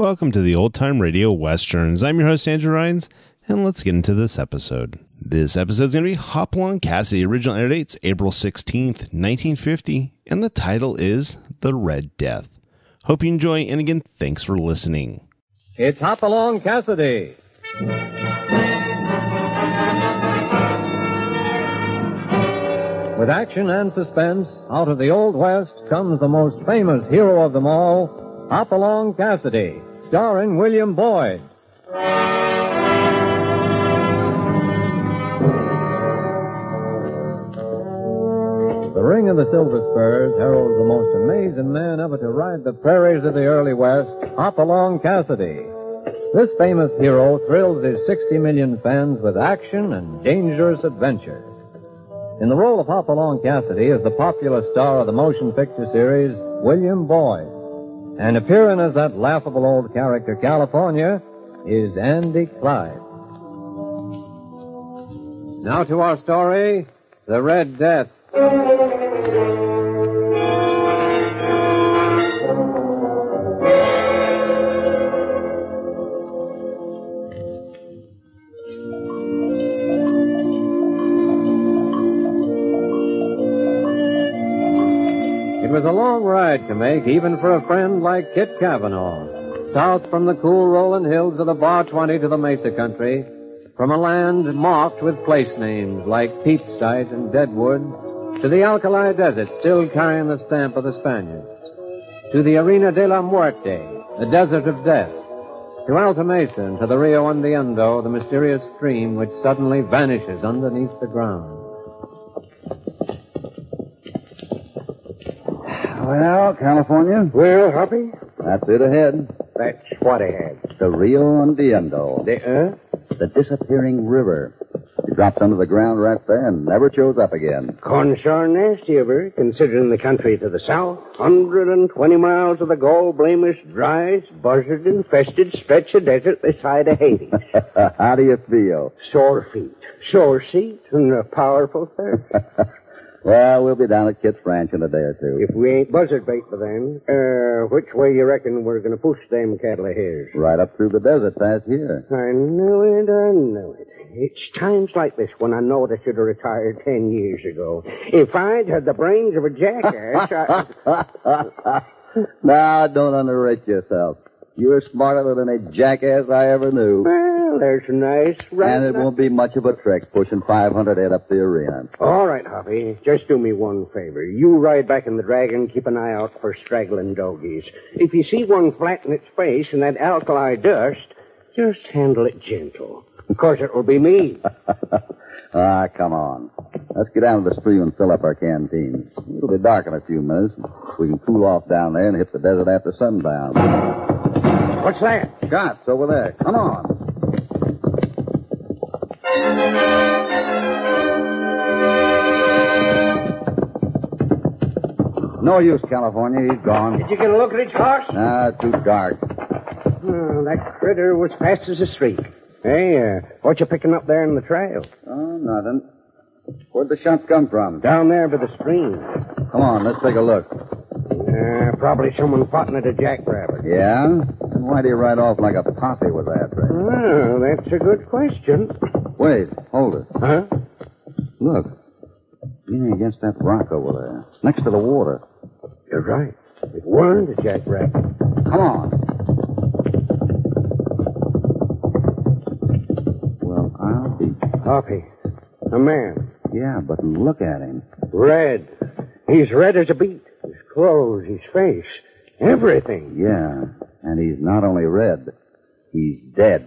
Welcome to the Old Time Radio Westerns. I'm your host, Andrew Rhynes, and let's get into this episode. This episode is going to be Hopalong Cassidy. Original air date's April 16th, 1950, and the title is The Red Death. Hope you enjoy, and again, thanks for listening. It's Hopalong Cassidy. With action and suspense, out of the Old West comes the most famous hero of them all, Hopalong Cassidy, starring William Boyd. The Ring of the Silver Spurs heralds the most amazing man ever to ride the prairies of the early West, Hopalong Cassidy. This famous hero thrills his 60 million fans with action and dangerous adventure. In the role of Hopalong Cassidy is the popular star of the motion picture series, William Boyd. And appearing as that laughable old character, California, is Andy Clyde. Now to our story, The Red Death. It was a long ride to make, even for a friend like Kit Cavanaugh. South from the cool rolling hills of the Bar 20 to the Mesa country, from a land marked with place names like Peepsite and Deadwood, to the Alkali Desert still carrying the stamp of the Spaniards, to the Arena de la Muerte, the Desert of Death, to Alta Mesa and to the Rio Hundiendo, the mysterious stream which suddenly vanishes underneath the ground. Well, California? Well, Hoppy? That's it ahead. That's what ahead. The Rio Hundiendo. The The disappearing river. It drops under the ground right there and never shows up again. Consarn nasty of her, considering the country to the south. 120 miles of the gall-blameless, dry, buzzard-infested stretch of desert this side of Haiti. How do you feel? Sore feet, sore seat, and a powerful thirst. Well, we'll be down at Kit's Ranch in a day or two. If we ain't buzzard bait by then, which way you reckon we're going to push them cattle of his? Right up through the desert past here. I knew it. It's times like this when I know I should have retired 10 years ago. If I'd had the brains of a jackass, Now, don't underrate yourself. You're smarter than any jackass I ever knew. Well, there's a nice... And it won't be much of a trek pushing 500 head up the arena. All right, Hoppy. Just do me one favor. You ride back in the Dragon, keep an eye out for straggling dogies. If you see one flatten its face in that alkali dust, just handle it gentle. Of course, it will be me. Come on. Let's get down to the stream and fill up our canteens. It'll be dark in a few minutes. We can cool off down there and hit the desert after sundown. What's that? Shots over there. Come on. No use, California. He's gone. Did you get a look at its horse? Too dark. Oh, that critter was fast as a streak. Hey, what you picking up there in the trail? Oh, nothing. Where'd the shots come from? Down there by the stream. Come on, let's take a look. Probably someone potting at a jackrabbit. Yeah? Then why'd he ride off like a posse was after him? Well, that's a good question. Wait, hold it. Huh? Look. Leaning against that rock over there, next to the water. You're right. It weren't a jackrabbit. Come on. Well, I'll be... Hoppy. A man. Yeah, but look at him. Red. He's red as a beet. His clothes, his face, everything. Yeah, and he's not only red, he's dead.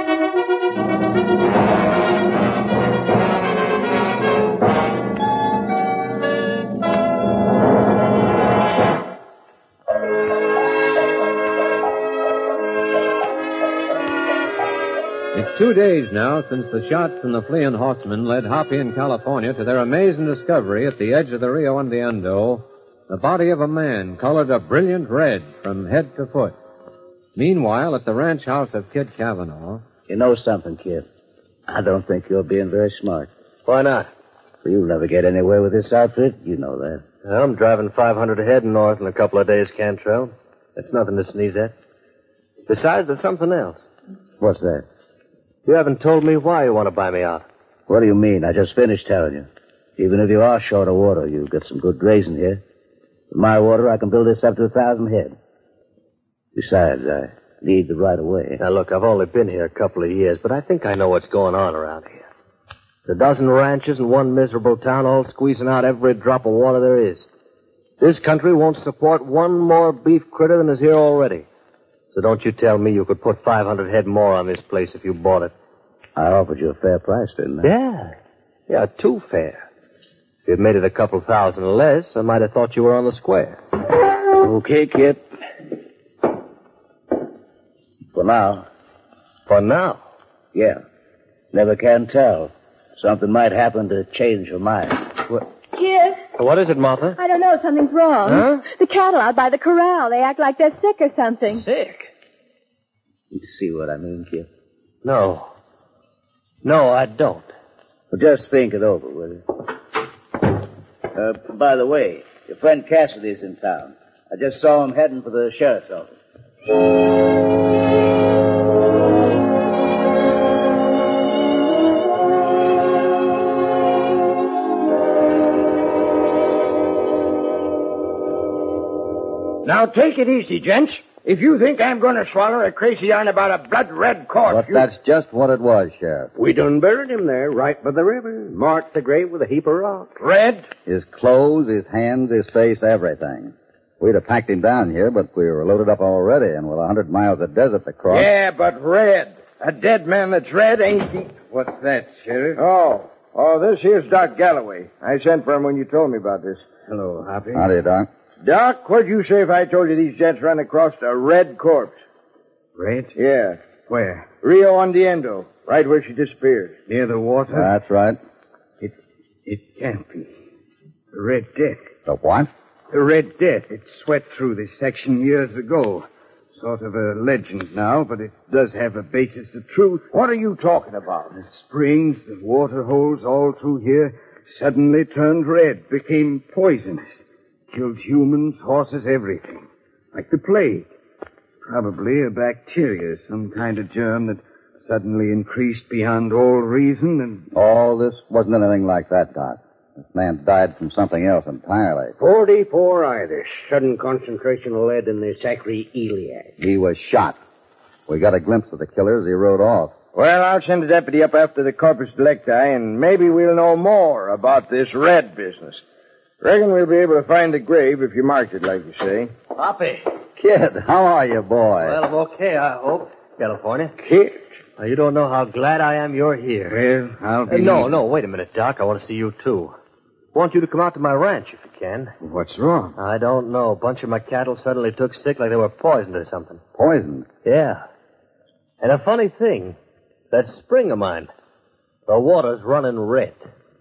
It's 2 days now since the shots and the fleeing horsemen led Hoppy and California to their amazing discovery at the edge of the Rio Hundiendo, the body of a man colored a brilliant red from head to foot. Meanwhile, at the ranch house of Kid Cavanaugh... You know something, kid? I don't think you're being very smart. Why not? Well, you'll never get anywhere with this outfit. You know that. I'm driving 500 ahead north in a couple of days, Cantrell. That's nothing to sneeze at. Besides, there's something else. What's that? You haven't told me why you want to buy me out. What do you mean? I just finished telling you. Even if you are short of water, you've got some good grazing here. With my water, I can build this up to 1,000 head. Besides, I need the right of way. Now, look, I've only been here a couple of years, but I think I know what's going on around here. There's a dozen ranches and one miserable town all squeezing out every drop of water there is. This country won't support one more beef critter than is here already. So don't you tell me you could put 500 head more on this place if you bought it. I offered you a fair price, didn't I? Yeah, too fair. If you'd made it a couple thousand less, I might have thought you were on the square. Okay, kid. For now. For now? Yeah. Never can tell. Something might happen to change your mind. Kid, What is it, Martha? I don't know. Something's wrong. Huh? The cattle out by the corral, they act like they're sick or something. Sick? You see what I mean, kid? No. No, I don't. Well, just think it over, will you? By the way, your friend Cassidy's in town. I just saw him heading for the sheriff's office. Now, take it easy, gents. If you think I'm going to swallow a crazy yarn about a blood-red corpse... But that's just what it was, Sheriff. We done buried him there, right by the river. Marked the grave with a heap of rock. Red? His clothes, his hands, his face, everything. We'd have packed him down here, but we were loaded up already, and with 100 miles of desert to cross... Yeah, but red. A dead man that's red ain't... What's that, Sheriff? Oh, this here's Doc Galloway. I sent for him when you told me about this. Hello, Hoppy. Howdy, Doc. Doc, what'd you say if I told you these gents ran across a red corpse? Red? Yeah. Where? Rio Ondiendo, right where she disappeared. Near the water? That's right. It can't be. The Red Death. The what? The Red Death. It swept through this section years ago. Sort of a legend now, but it does have a basis of truth. What are you talking about? The springs, the water holes all through here suddenly turned red, became poisonous. Killed humans, horses, everything. Like the plague. Probably a bacteria, some kind of germ that suddenly increased beyond all reason and... All this wasn't anything like that, Doc. This man died from something else entirely. 44 Irish. Sudden concentration of lead in the sacroiliac. He was shot. We got a glimpse of the killer as he rode off. Well, I'll send a deputy up after the corpus delicti, and maybe we'll know more about this red business. Reckon we'll be able to find the grave if you marked it, like you say. Hoppy. Kid, how are you, boy? Well, I'm okay, I hope. California. Kid? Now, you don't know how glad I am you're here. Well, I'll be... No, wait a minute, Doc. I want to see you, too. I want you to come out to my ranch, if you can. What's wrong? I don't know. A bunch of my cattle suddenly took sick like they were poisoned or something. Poisoned? Yeah. And a funny thing, that spring of mine, the water's running red.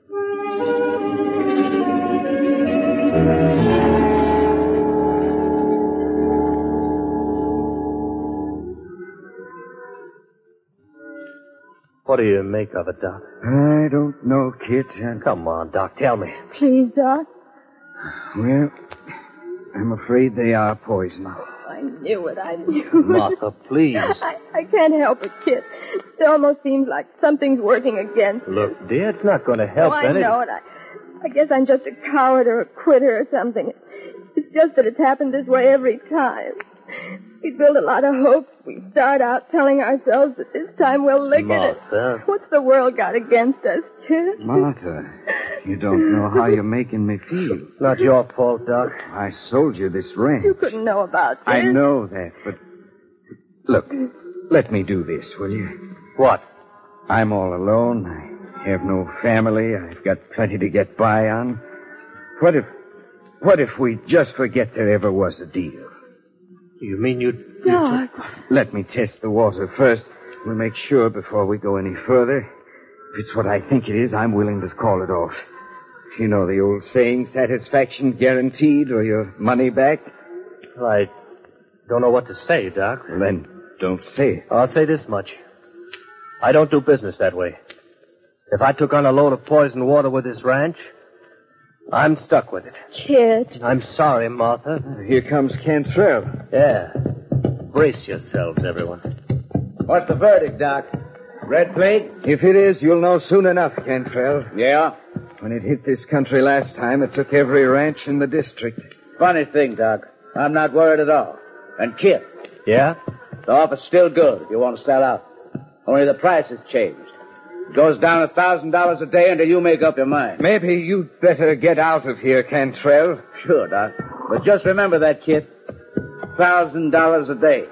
What do you make of it, Doc? I don't know, kid. Come on, Doc, tell me. Please, Doc. Well, I'm afraid they are poison. I knew it. Martha, please. I can't help it, kid. It almost seems like something's working against me. Look, dear, it's not going to help. I know it. I guess I'm just a coward or a quitter or something. It's just that it's happened this way every time. We build a lot of hopes. We start out telling ourselves that this time we'll lick Martha. it. What's the world got against us, kid? Martha, you don't know how you're making me feel. Not your fault, Doc. I sold you this ranch. You couldn't know about this. I know that, but... Look, let me do this, will you? What? I'm all alone. I have no family. I've got plenty to get by on. What if we just forget there ever was a deal? You mean you... Doc. Let me test the water first. We'll make sure before we go any further. If it's what I think it is, I'm willing to call it off. You know the old saying, satisfaction guaranteed or your money back? I don't know what to say, Doc. Well, then, don't say it. I'll say this much. I don't do business that way. If I took on a load of poisoned water with this ranch, I'm stuck with it. Kid. I'm sorry, Martha. Here comes Cantrell. Yeah. Brace yourselves, everyone. What's the verdict, Doc? Red plague? If it is, you'll know soon enough, Cantrell. Yeah? When it hit this country last time, it took every ranch in the district. Funny thing, Doc. I'm not worried at all. And Kip, Yeah? the offer's still good if you want to sell out. Only the price has changed. It goes down $1,000 a day until you make up your mind. Maybe you'd better get out of here, Cantrell. Sure, Doc. But just remember that, Kip. $1,000 a day.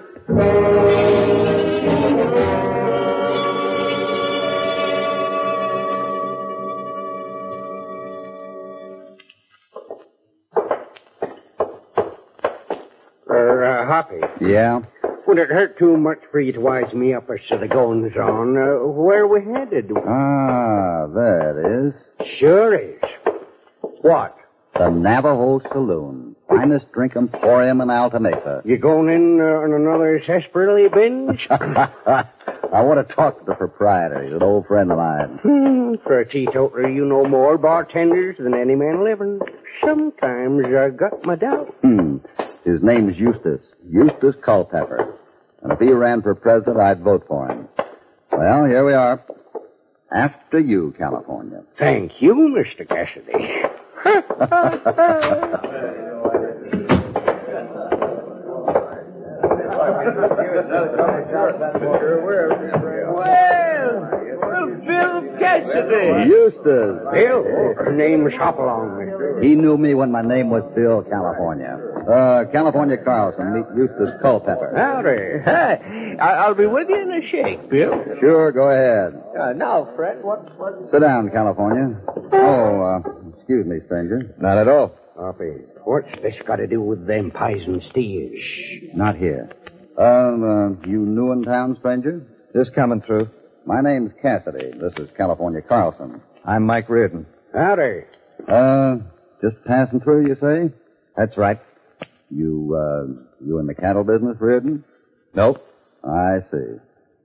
Hoppy, Yeah? would it hurt too much for you to wise me up as to the goings on? Where we headed? Ah, there it is. Sure is. What? The Navajo Saloon. Finest drink emporium in Alta Mesa. You going in on another sarsaparilla binge? I want to talk to the proprietor. He's an old friend of mine. For a teetotaler, you know more bartenders than any man living. Sometimes I got my doubts. His name's Eustace. Eustace Culpepper. And if he ran for president, I'd vote for him. Well, here we are. After you, California. Thank you, Mr. Cassidy. Bill Cassidy. Eustace. Bill, her name's Hopalong, mister. He knew me when my name was Bill California. California Carlson. Meet Eustace Culpepper. Howdy. Hey, I'll be with you in a shake, Bill. Sure, go ahead. Now, Fred, what? Sit down, California. Oh, excuse me, stranger. Not at all. Hoppy, what's this got to do with them pies and steers? Not here. You new in town, stranger? Just coming through. My name's Cassidy. This is California Carlson. I'm Mike Reardon. Howdy. Just passing through, you say? That's right. You in the cattle business, Reardon? Nope. I see.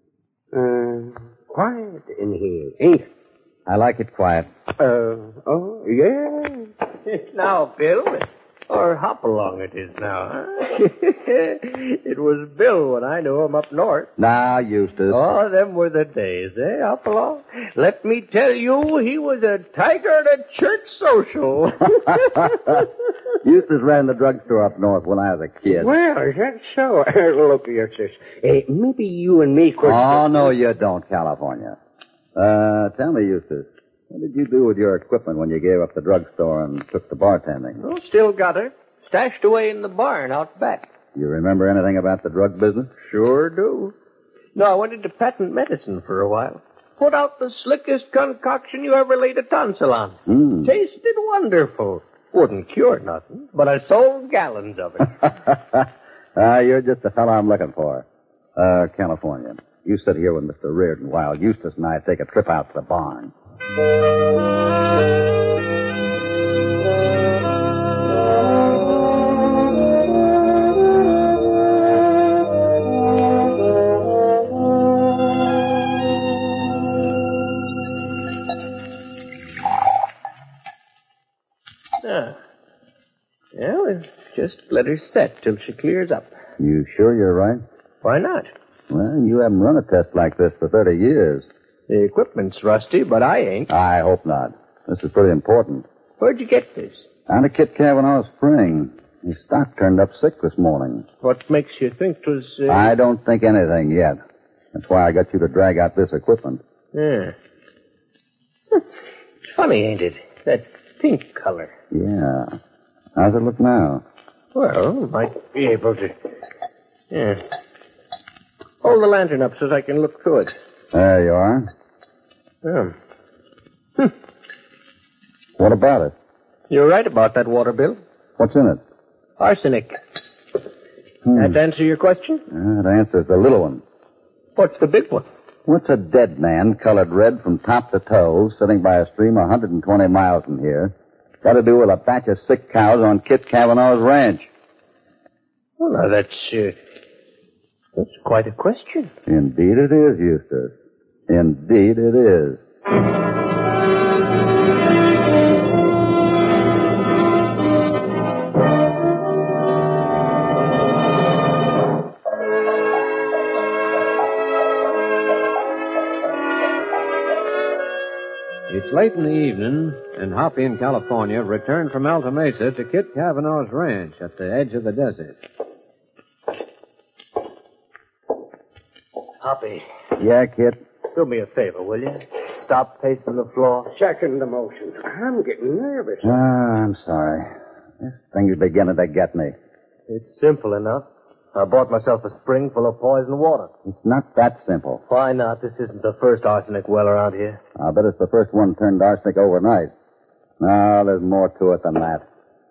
Quiet in here, ain't it? I like it quiet. Oh, yeah. Now, Bill, or Hopalong it is now, huh? It was Bill when I knew him up north. Now, Eustace. Oh, them were the days, eh, Hopalong? Let me tell you, he was a tiger at a church social. Eustace ran the drugstore up north when I was a kid. Well, is that so? Look here, sis. Maybe you and me could... Oh, no, you don't, California. Tell me, Eustace, what did you do with your equipment when you gave up the drugstore and took to bartending? Oh, still got it. Stashed away in the barn out back. You remember anything about the drug business? Sure do. No, I went into patent medicine for a while. Put out the slickest concoction you ever laid a tonsil on. Tasted wonderful. Wouldn't cure nothing, but I sold gallons of it. You're just the fellow I'm looking for. California. You sit here with Mr. Reardon while Eustace and I take a trip out to the barn. Well, just let her set till she clears up. You sure you're right? Why not? Well, you haven't run a test like this for 30 years. The equipment's rusty, but I ain't. I hope not. This is pretty important. Where'd you get this? Down to Kit Kavanaugh's spring. His stock turned up sick this morning. What makes you think 'twas... I don't think anything yet. That's why I got you to drag out this equipment. Yeah. It's funny, ain't it? That pink color. Yeah. How's it look now? Well, might be able to... Yeah. Hold the lantern up so I can look through it. There you are. What about it? You're right about that water, Bill. What's in it? Arsenic. That answer your question? That answers the little one. What's the big one? What's a dead man colored red from top to toe sitting by a stream 120 miles from here got to do with a batch of sick cows on Kit Kavanaugh's ranch? Well, now, that's quite a question. Indeed it is, Eustace. Indeed it is. It's late in the evening, and Hoppy in California returned from Alta Mesa to Kit Cavanaugh's ranch at the edge of the desert. Hoppy, Yeah, Kit? do me a favor, will you? Stop pacing the floor. Second the motion. I'm getting nervous. I'm sorry. This thing's beginning to get me. It's simple enough. I bought myself a spring full of poison water. It's not that simple. Why not? This isn't the first arsenic well around here. I'll bet it's the first one turned arsenic overnight. No, there's more to it than that.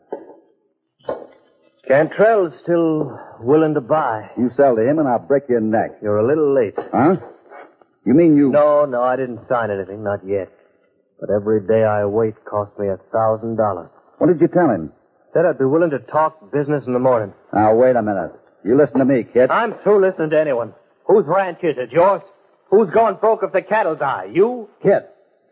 Cantrell's still willing to buy. You sell to him and I'll break your neck. You're a little late. Huh? You mean you... No, I didn't sign anything, not yet. But every day I wait cost me $1,000. What did you tell him? Said I'd be willing to talk business in the morning. Now, wait a minute. You listen to me, kid. I'm through listening to anyone. Whose ranch is it? Yours? Who's going broke if the cattle die? You? Kid.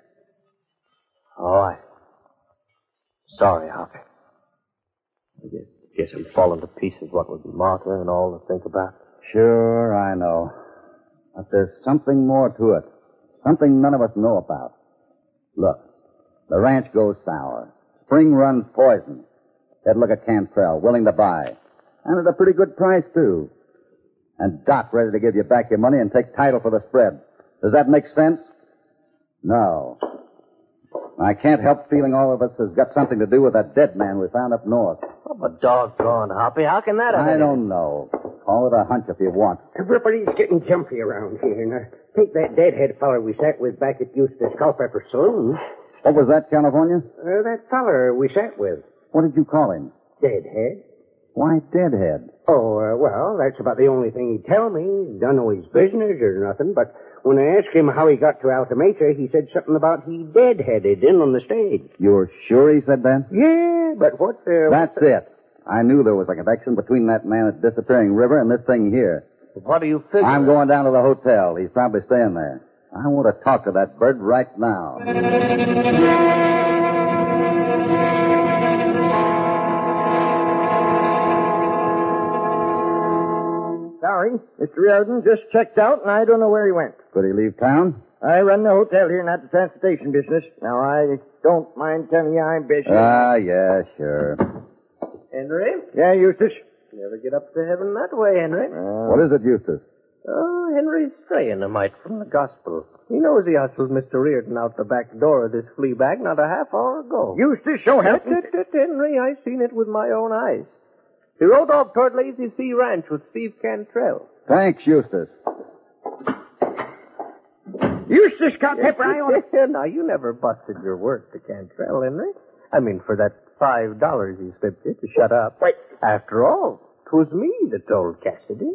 Oh, sorry, Hoppy. I guess I'm falling to pieces what with Martha and all to think about. Sure, I know. But there's something more to it. Something none of us know about. Look, the ranch goes sour. Spring runs poison. They'd look at Cantrell, willing to buy. And at a pretty good price, too. And Doc ready to give you back your money and take title for the spread. Does that make sense? No. I can't help feeling all of us has got something to do with that dead man we found up north. Oh, but doggone, Hoppy, how can that have I anything? don't know. Call it a hunch if you want. Everybody's getting jumpy around here. Now, take that deadhead feller we sat with back at Eustace Culpepper Saloon. What was that, California? That feller we sat with. What did you call him? Deadhead. Why, Deadhead? Oh, well, that's about the only thing he'd tell me. Don't know his business or nothing, but when I asked him how he got to Alta Mesa, he said something about he deadheaded in on the stage. You're sure he said that? Yeah, but what the... That's it. I knew there was a connection between that man at Disappearing River and this thing here. What do you figure? I'm going down to the hotel. He's probably staying there. I want to talk to that bird right now. Sorry, Mr. Riordan just checked out, and I don't know where he went. Could he leave town? I run the hotel here, not the transportation business. Now, I don't mind telling you I'm busy. Yeah, sure. Henry? Yeah, Eustace? Never get up to heaven that way, Henry. What is it, Eustace? Oh, Henry's straying a mite from the gospel. He knows he hustled Mr. Riordan out the back door of this flea bag not a half hour ago. Eustace, so help me. Henry, I seen it with my own eyes. He rode off toward Lazy Sea Ranch with Steve Cantrell. Thanks, Eustace. Eustace Culpepper, I ought to... Now, you never busted your word to Cantrell, Henry. I mean, for that $5 he slipped you to shut up. Wait. After all, 'twas me that told Cassidy.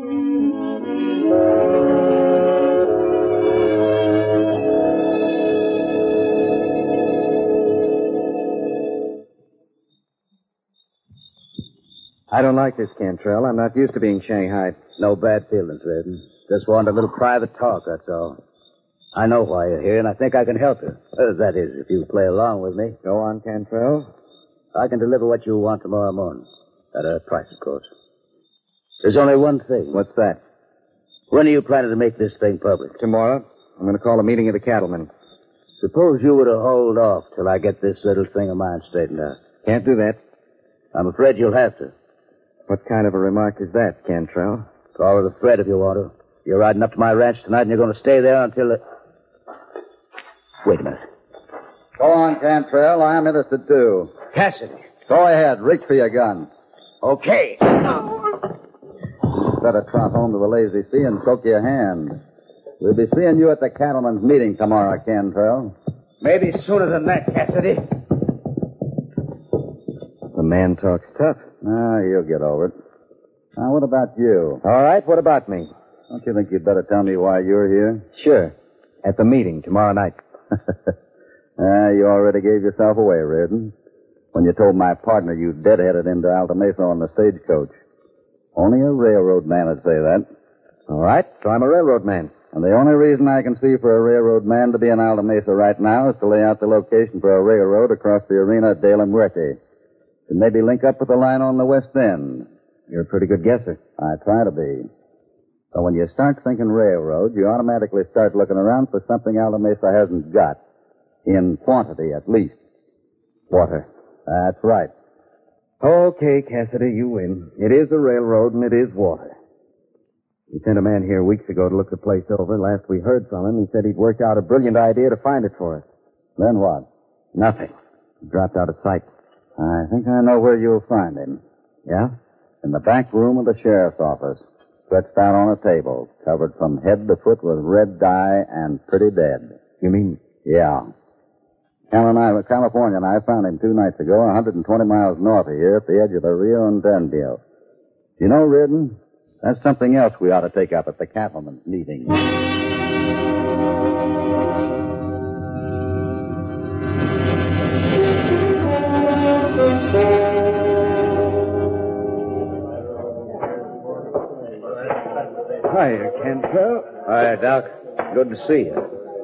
I don't like this, Cantrell. I'm not used to being shanghaied. No bad feelings, Redden. Just want a little private talk, that's all. I know why you're here, and I think I can help you. That is, if you play along with me. Go on, Cantrell. I can deliver what you want tomorrow morning. At a price, of course. There's only one thing. What's that? When are you planning to make this thing public? Tomorrow, I'm going to call a meeting of the cattlemen. Suppose you were to hold off till I get this little thing of mine straightened out. Can't do that. I'm afraid you'll have to. What kind of a remark is that, Cantrell? Call it a threat if you want to. You're riding up to my ranch tonight, and you're going to stay there until... Wait a minute. Go on, Cantrell. I'm interested, too. Cassidy. Go ahead. Reach for your gun. Okay. Better trot home to the Lazy Sea and soak your hand. We'll be seeing you at the cattlemen's meeting tomorrow, Cantrell. Maybe sooner than that, Cassidy. The man talks tough. Ah, you'll get over it. Now, what about you? All right, what about me? Don't you think you'd better tell me why you're here? Sure. At the meeting tomorrow night. You already gave yourself away, Reardon. When you told my partner you deadheaded into Alta Mesa on the stagecoach. Only a railroad man would say that. All right, so I'm a railroad man. And the only reason I can see for a railroad man to be in Alta Mesa right now is to lay out the location for a railroad across the arena at De La Muerte. And maybe link up with the line on the west end. You're a pretty good guesser. I try to be. So when you start thinking railroad, you automatically start looking around for something Alta Mesa hasn't got. In quantity, at least. Water. That's right. Okay, Cassidy, you win. It is a railroad, and it is water. We sent a man here weeks ago to look the place over. Last we heard from him, he said he'd worked out a brilliant idea to find it for us. Then what? Nothing. He dropped out of sight. I think I know where you'll find him. Yeah? In the back room of the sheriff's office. Stretched out on a table, covered from head to foot with red dye and pretty dead. You mean? Yeah. California and I found him 2 nights ago, 120 miles north of here at the edge of the Rio Indio. You know, Reardon, that's something else we ought to take up at the cattlemen's meeting. Hiya, Cantrell. Hi, Doc. Good to see you.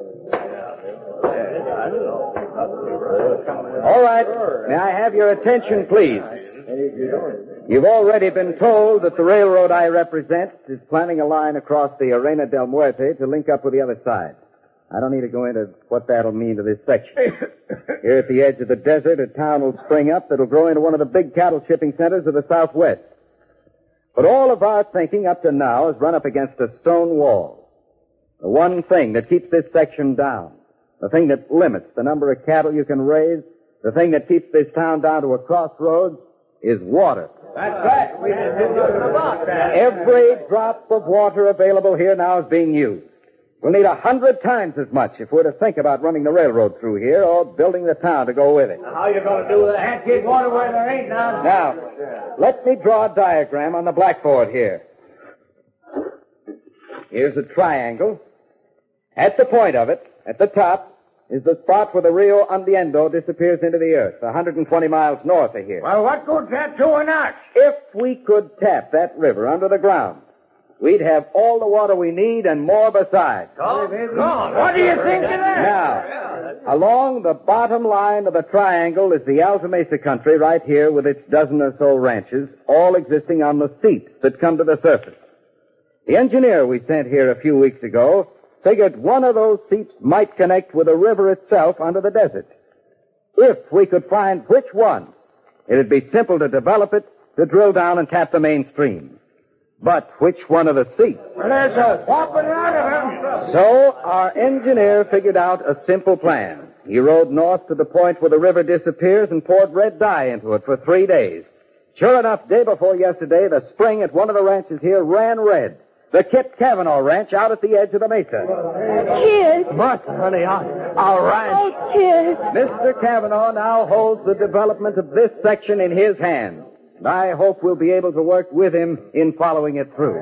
All right. May I have your attention, please? You've already been told that the railroad I represent is planning a line across the Arena del Muerte to link up with the other side. I don't need to go into what that'll mean to this section. Here at the edge of the desert, a town will spring up that'll grow into one of the big cattle shipping centers of the Southwest. But all of our thinking up to now has run up against a stone wall. The one thing that keeps this section down, the thing that limits the number of cattle you can raise, the thing that keeps this town down to a crossroads, is water. That's right. Every drop of water available here now is being used. We'll need 100 times as much if we're to think about running the railroad through here or building the town to go with it. How you going to do that? Get water where there ain't none. Now, let me draw a diagram on the blackboard here. Here's a triangle. At the point of it, at the top, is the spot where the Rio Indio disappears into the earth, 120 miles north of here. Well, what good's that doing us? If we could tap that river under the ground, we'd have all the water we need and more besides. What do you think of that? Now, along the bottom line of the triangle is the Alta Mesa country right here with its dozen or so ranches, all existing on the seeps that come to the surface. The engineer we sent here a few weeks ago figured one of those seeps might connect with the river itself under the desert. If we could find which one, it'd be simple to develop it, to drill down and tap the main stream. But which one of the seeps? Well, there's a whopping lot of them. So our engineer figured out a simple plan. He rode north to the point where the river disappears and poured red dye into it for 3 days. Sure enough, day before yesterday, the spring at one of the ranches here ran red. The Kit Cavanaugh Ranch out at the edge of the mesa. Kids. But, honey, our ranch. Oh, kids. Mr. Cavanaugh now holds the development of this section in his hands. And I hope we'll be able to work with him in following it through.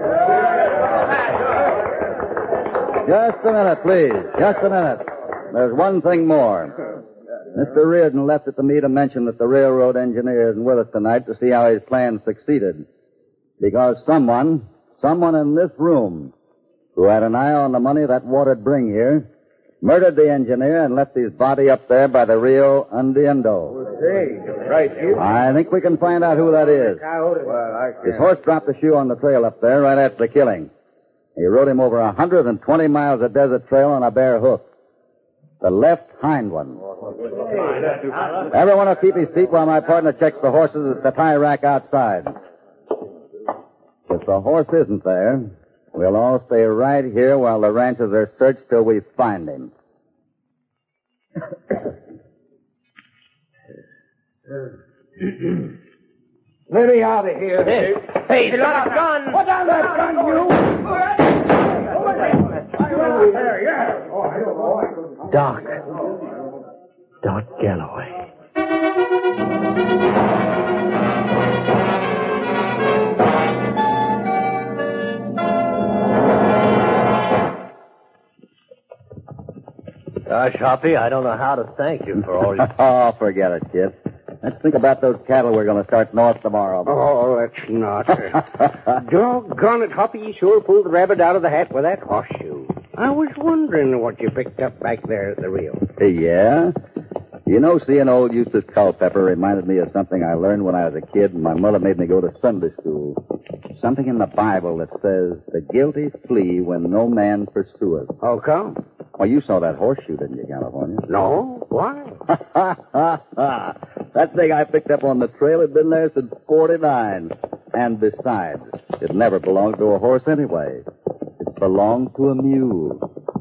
Just a minute, please. Just a minute. There's one thing more. Mr. Reardon left it to me to mention that the railroad engineer isn't with us tonight to see how his plan succeeded. Because someone in this room who had an eye on the money that water'd bring here murdered the engineer and left his body up there by the Rio Indio. Right here. I think we can find out who that is. His horse dropped the shoe on the trail up there right after the killing. He rode him over 120 miles of desert trail on a bare hoof. The left hind one. Everyone will keep his seat while my partner checks the horses at the tie rack outside. If the horse isn't there, we'll all stay right here while the ranches are searched till we find him. Let me out of here. Hey, you got a gun. Put down that gun, you. Doc Galloway. Gosh, Hoppy, I don't know how to thank you for all you... Oh, forget it, kid. Let's think about those cattle we're going to start north tomorrow. Oh, that's not. Doggone it, Hoppy, you sure pulled the rabbit out of the hat with that horseshoe. I was wondering what you picked up back there at the Rio. Yeah? You know, seeing old Eustace Culpepper reminded me of something I learned when I was a kid, and my mother made me go to Sunday school. Something in the Bible that says, the guilty flee when no man pursueth. How come? Well, you saw that horseshoe, didn't you, California? No? Why? That thing I picked up on the trail had been there since 49. And besides, it never belonged to a horse anyway. It belonged to a mule.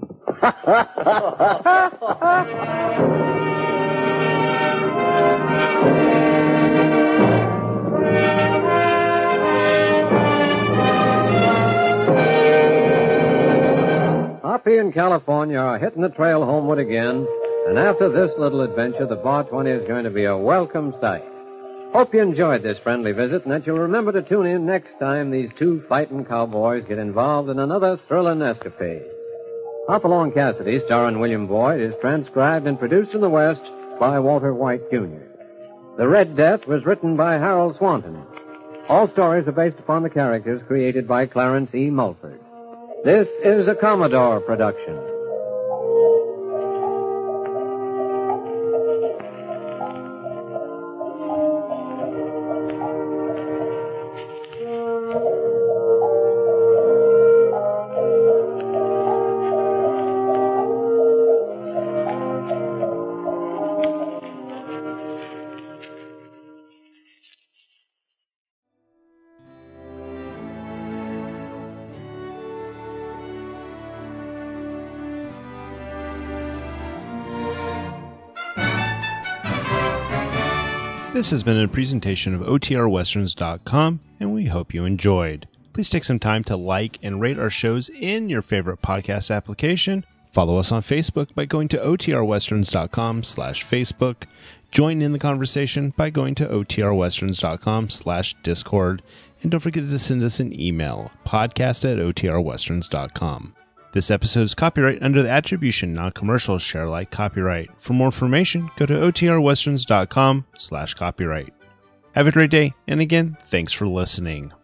Hoppy and California are hitting the trail homeward again, and after this little adventure, the Bar 20 is going to be a welcome sight. Hope you enjoyed this friendly visit, and that you'll remember to tune in next time these two fighting cowboys get involved in another thrilling escapade. Hop Along Cassidy, starring William Boyd, is transcribed and produced in the West by Walter White, Jr. The Red Death was written by Harold Swanton. All stories are based upon the characters created by Clarence E. Mulford. This is a Commodore production. This has been a presentation of OTRWesterns.com, and we hope you enjoyed. Please take some time to like and rate our shows in your favorite podcast application. Follow us on Facebook by going to OTRWesterns.com/Facebook. Join in the conversation by going to OTRWesterns.com/Discord. And don't forget to send us an email, podcast@OTRWesterns.com. This episode is copyright under the Attribution Non-Commercial Share Alike copyright. For more information, go to OTRWesterns.com/copyright. Have a great day, and again, thanks for listening.